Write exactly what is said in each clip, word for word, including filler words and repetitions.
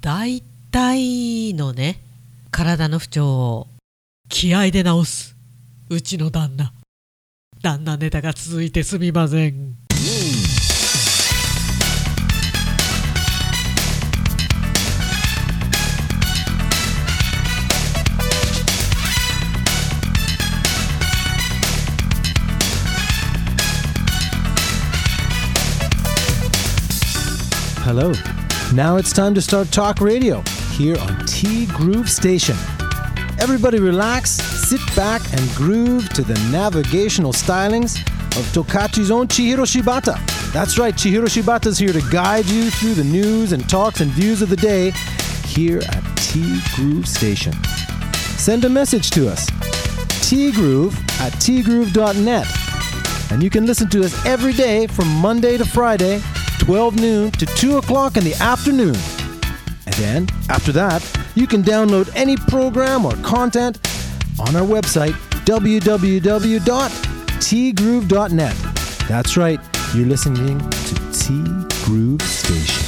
大体のね体の不調を気合で治すうちの旦那。旦那ネタが続いてすみません。 Hello. Now it's time to start talk radio here on T Groove Station. Everybody relax, sit back and groove to the navigational stylings of Tokachi's own Chihiro Shibata. That's right, Chihiro Shibata's here to guide you through the news and talks and views of the day here at T Groove Station. Send a message to us, tgroove at tgroove dot net. And you can listen to us every day from Monday to Friday, twelve noon to two o'clock in the afternoon. And then, after that, you can download any program or content on our website, w w w dot t groove dot net. That's right, you're listening to T Groove Station.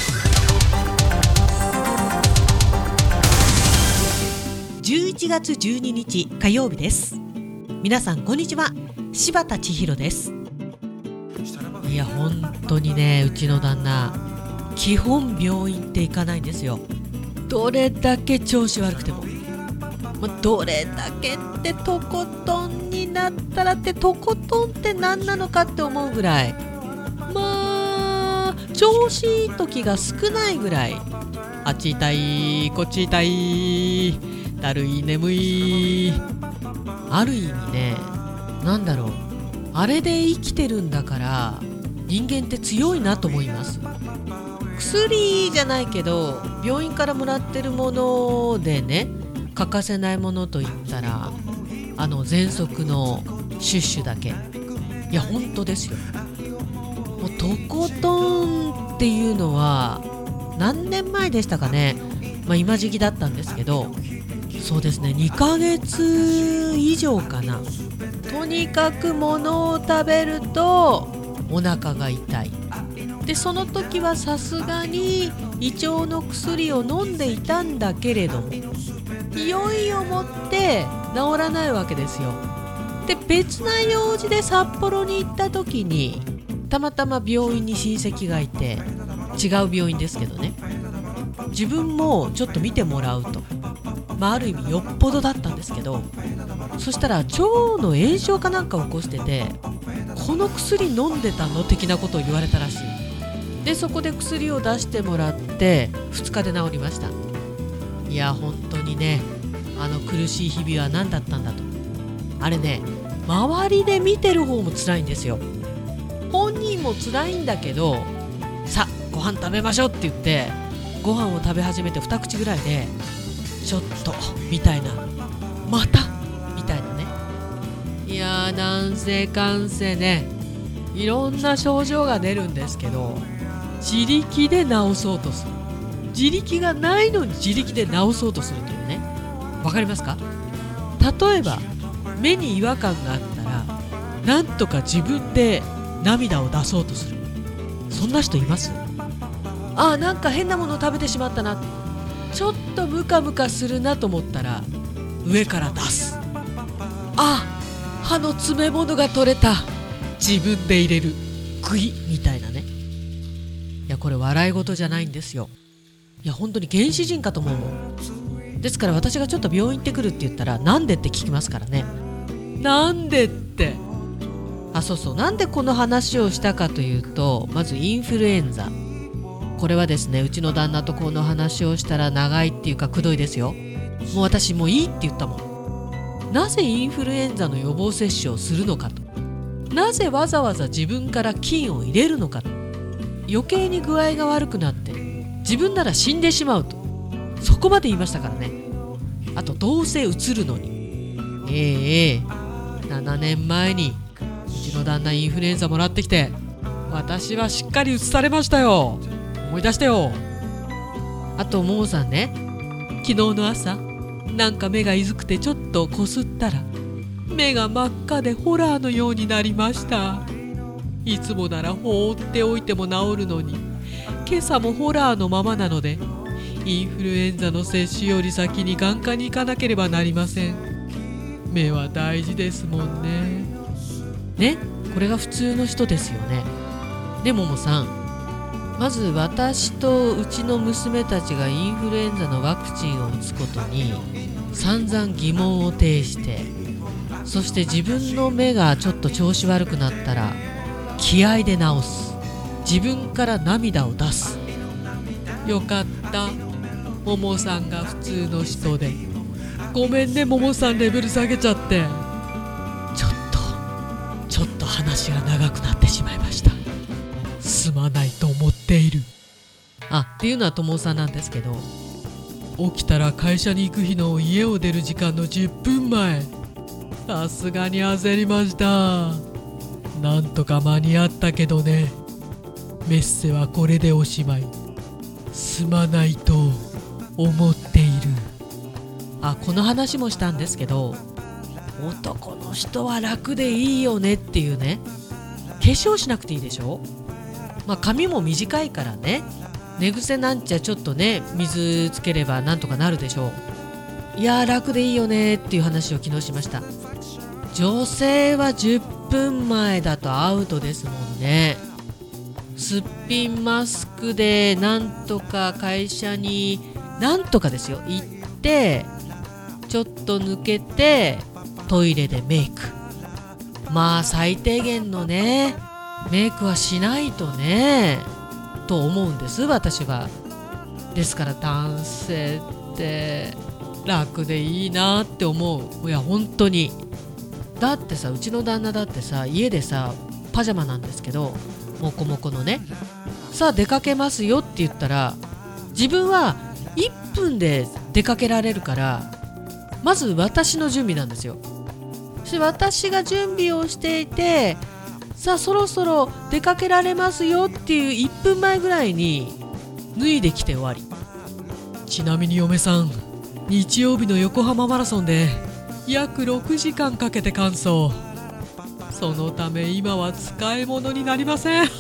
じゅういちがつじゅうににち火曜日です。皆さんこんにちは、柴田千尋です。いや本当にね、うちの旦那基本病院って行かないんですよ。どれだけ調子悪くても、まあ、どれだけってとことんになったらってとことんって何なのかって思うぐらい、まあ調子いい時が少ないぐらい、あっち痛いこっち痛いだるい眠い、ある意味ね、なんだろう、あれで生きてるんだから人間って強いなと思います。薬じゃないけど病院からもらってるものでね、欠かせないものといったらあの喘息のシュッシュだけ。いや本当ですよ。もうとことんっていうのは何年前でしたかね、まあ、今時期だったんですけど、そうですね、にかげつ以上かな。とにかく物を食べるとお腹が痛い。でその時はさすがに胃腸の薬を飲んでいたんだけれども、いよいよもって治らないわけですよ。で別な用事で札幌に行った時にたまたま病院に親戚がいて、違う病院ですけどね、自分もちょっと見てもらうと、まあ、ある意味よっぽどだったんですけど、そしたら腸の炎症かなんかを起こしてて、この薬飲んでたの的なことを言われたらしい。でそこで薬を出してもらってふつかで治りました。いや本当にね、あの苦しい日々は何だったんだと。あれね、周りで見てる方も辛いんですよ。本人も辛いんだけど、さあご飯食べましょうって言ってご飯を食べ始めて二口ぐらいでちょっとみたいな、またみたいなね。いやーなんせかんせね、いろんな症状が出るんですけど、自力で治そうとする、自力がないのに自力で治そうとするというね。わかりますか？例えば目に違和感があったらなんとか自分で涙を出そうとする。そんな人います？あーなんか変なものを食べてしまったな、ちょっとムカムカするなと思ったら上から出す。あ、歯の詰め物が取れた、自分で入れる、グイみたいなね。いやこれ笑い事じゃないんですよ。いや本当に原始人かと思うもん。ですから私がちょっと病院行ってくるって言ったらなんでって聞きますからね。なんでって、あそうそう、なんでこの話をしたかというと、まずインフルエンザ。これはですね、うちの旦那とこの話をしたら長いっていうかくどいですよ。もう私もういいって言ったもん。なぜインフルエンザの予防接種をするのかと、なぜわざわざ自分から菌を入れるのかと、余計に具合が悪くなって自分なら死んでしまうと、そこまで言いましたからね。あとどうせうつるのに、ええええななねんまえにうちの旦那インフルエンザもらってきて、私はしっかりうつされましたよ。思い出してよ。あともうさんね、昨日の朝なんか目がいずくてちょっとこすったら目が真っ赤でホラーのようになりました。いつもなら放っておいても治るのに、今朝もホラーのままなのでインフルエンザの接種より先に眼科に行かなければなりません。目は大事ですもんね。ね、これが普通の人ですよね。でももさん、まず私とうちの娘たちがインフルエンザのワクチンを打つことに散々疑問を呈して、そして自分の目がちょっと調子悪くなったら気合で治す、自分から涙を出す。よかった、ももさんが普通の人で。ごめんね、ももさんレベル下げちゃって。ちょっとちょっと話が長くなってしまいました。すまないと思っている。あ、っていうのはともさんなんですけど、起きたら会社に行く日の家を出る時間のじゅっぷんまえ。さすがに焦りました。なんとか間に合ったけどね。メッセはこれでおしまい。すまないと思っている。あ、この話もしたんですけど、男の人は楽でいいよねっていうね。化粧しなくていいでしょ。まあ髪も短いからね、寝癖なんちゃちょっとね水つければなんとかなるでしょう。いやー楽でいいよねっていう話を昨日しました。女性はじゅっぷんまえだとアウトですもんね。すっぴんマスクでなんとか会社になんとかですよ行って、ちょっと抜けてトイレでメイク。まあ最低限のねメイクはしないとねと思うんです私は。ですから男性って楽でいいなって思う。いや本当に。だってさ、うちの旦那だってさ、家でさパジャマなんですけど、モコモコのね、さあ出かけますよって言ったら、自分はいっぷんで出かけられるから、まず私の準備なんですよ。そして私が準備をしていて、さあそろそろ出かけられますよっていういっぷんまえぐらいに脱いできて終わり。ちなみに嫁さん、日曜日の横浜マラソンで約ろくじかんかけて完走。そのため今は使い物になりません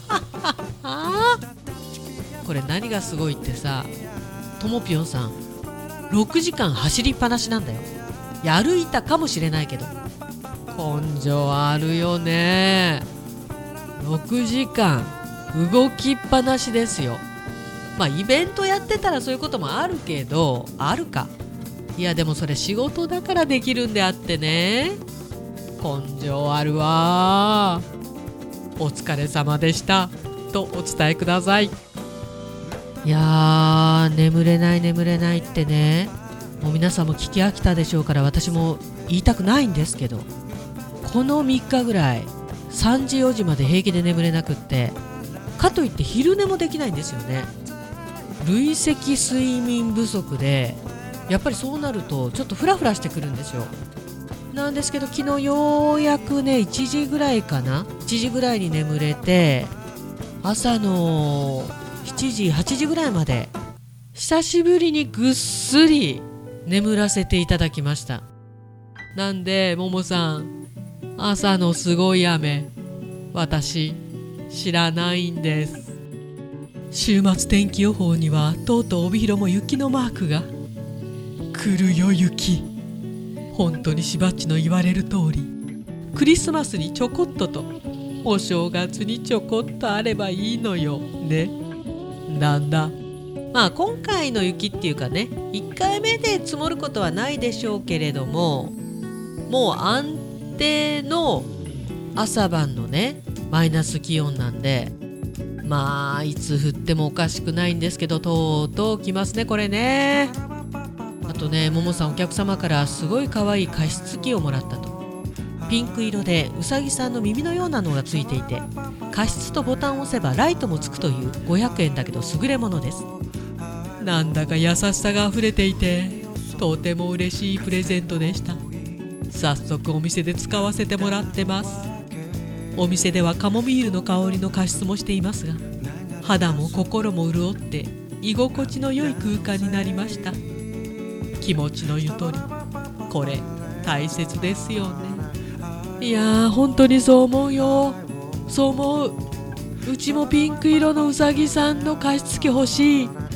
これ何がすごいってさ、ともぴょんさんろくじかん走りっぱなしなんだよ。いや歩いたかもしれないけど、根性あるよね。ろくじかん動きっぱなしですよ。まあイベントやってたらそういうこともあるけど、あるか。いやでもそれ仕事だからできるんであってね。根性あるわ。お疲れ様でしたとお伝えください。いやー眠れない眠れないってね、もう皆さんも聞き飽きたでしょうから私も言いたくないんですけど、このみっかぐらいさんじよじまで平気で眠れなくって、かといって昼寝もできないんですよね。累積睡眠不足でやっぱりそうなるとちょっとフラフラしてくるんですよ。なんですけど昨日ようやくねいちじぐらいかな、いちじぐらいに眠れて、朝のしちじはちじぐらいまで久しぶりにぐっすり眠らせていただきました。なんでももさん、朝のすごい雨私知らないんです。週末天気予報にはとうとう帯広も雪のマークが。来るよ雪。本当にしばっちの言われる通り、クリスマスにちょこっととお正月にちょこっとあればいいのよね。なんだ。まあ今回の雪っていうかね、いっかいめで積もることはないでしょうけれども、もう安定の朝晩のねマイナス気温なんで、まあいつ降ってもおかしくないんですけど、とうとう来ますねこれね。あとね、ももさんお客様からすごい可愛い加湿器をもらったと。ピンク色でうさぎさんの耳のようなのがついていて、加湿とボタンを押せばライトもつくというごひゃくえんだけど優れものです。なんだか優しさがあふれていてとても嬉しいプレゼントでした。早速お店で使わせてもらってます。お店ではカモミールの香りの加湿もしていますが、肌も心も潤って居心地の良い空間になりました。気持ちのゆとり、これ大切ですよね。いやー本当にそう思うよ。そう思う。うちもピンク色のうさぎさんの加湿器欲しい。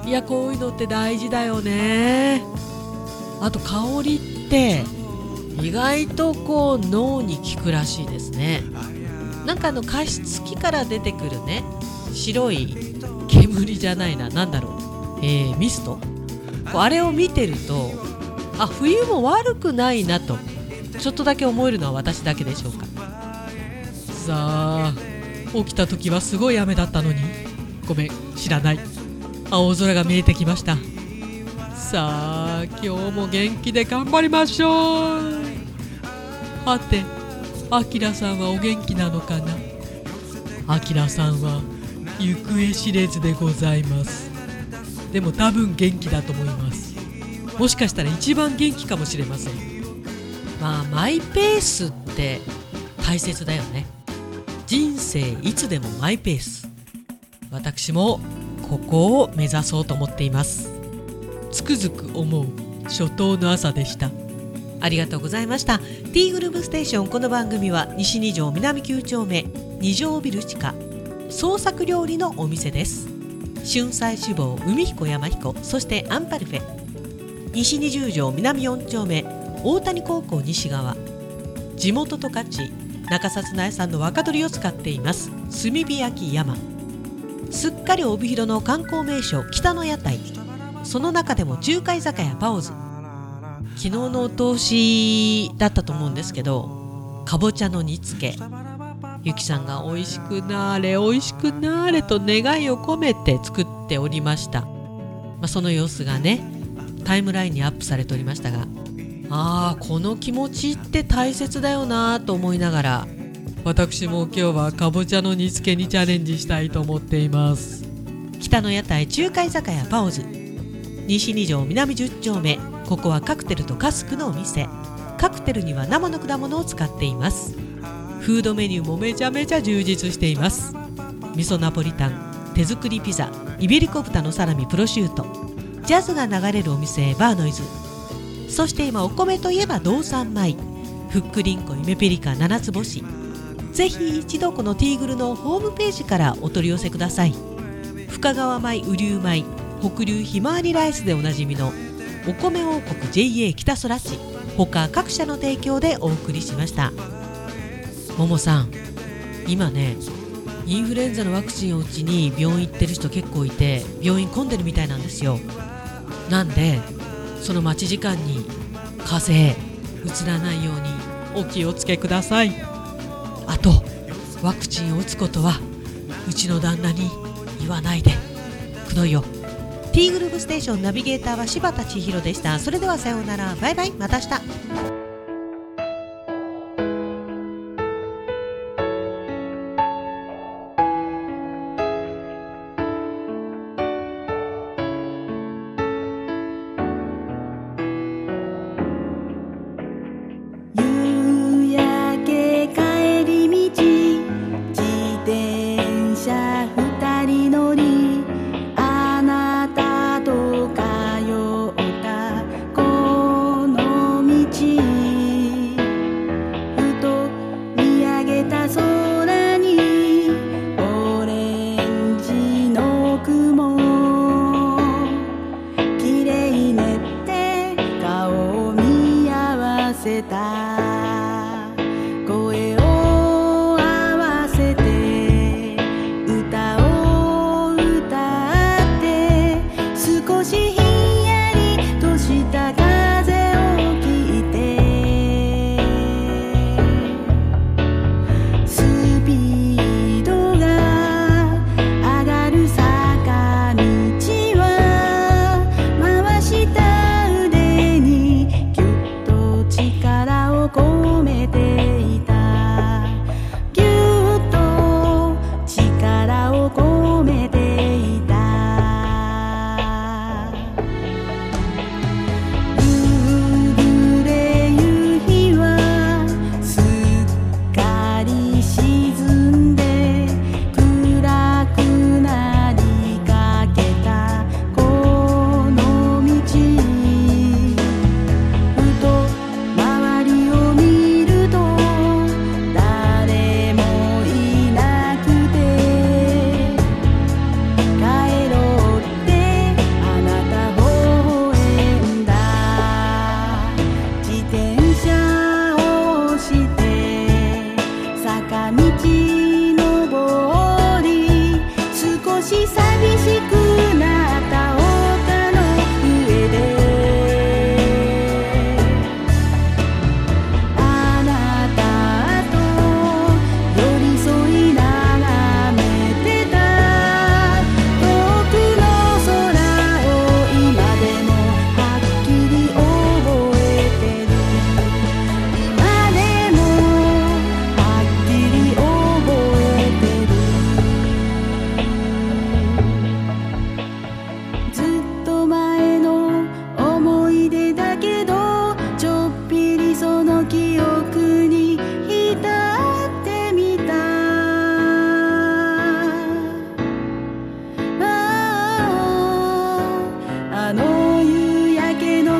いやこういうのって大事だよね。あと香りって意外とこう脳に効くらしいですね。なんかあの加湿器から出てくるね白い煙じゃないな、なんだろう、えー、ミスト、こうあれを見てるとあ冬も悪くないなとちょっとだけ思えるのは私だけでしょうか。さあ起きた時はすごい雨だったのにごめん知らない、青空が見えてきました。さあ今日も元気で頑張りましょう。はてあきらさんはお元気なのかな。あきらさんは行方知れずでございます。でも多分元気だと思います。もしかしたら一番元気かもしれません。まあマイペースって大切だよね。人生いつでもマイペース。私もここを目指そうと思っています。つくづく思う初冬の朝でした。ありがとうございました。 T グループステーション、この番組は西に条南きゅう丁目に条ビル地下創作料理のお店です。春菜志望海彦山彦、そしてアンパルフェ、西にじゅう条南よん丁目大谷高校西側、地元十勝中札内産の若鶏を使っています炭火焼山、すっかり帯広の観光名所北の屋台、その中でも中華居酒屋パオズ、昨日のお通しだったと思うんですけど、かぼちゃの煮付け、ゆきさんが美味しくなーれ美味しくなーれと願いを込めて作っておりました。まあ、その様子がねタイムラインにアップされておりましたが、あーこの気持ちって大切だよなと思いながら、私も今日はかぼちゃの煮付けにチャレンジしたいと思っています。北の屋台中華居酒屋パオズ、西に条南じゅう丁目、ここはカクテルとカスクのお店。カクテルには生の果物を使っています。フードメニューもめちゃめちゃ充実しています。味噌ナポリタン、手作りピザ、イベリコ豚のサラミプロシュート、ジャズが流れるお店バーノイズ、そして今お米といえば道産米、ふっくりんこ夢ペリカ七つ星。ぜひ一度このティーグルのホームページからお取り寄せください。深川米、雨竜米、北流ひまわりライスでおなじみのお米王国 ジェイエー 北空地、他各社の提供でお送りしました。ももさん、今ねインフルエンザのワクチンを打ちに病院行ってる人結構いて、病院混んでるみたいなんですよ。なんでその待ち時間に風邪うつらないようにお気をつけください。あとワクチンを打つことはうちの旦那に言わないでくどいよ。 T グループステーションナビゲーターは柴田千尋でした。それではさようなら、バイバイ、また明日。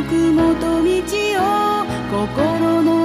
く元道を心の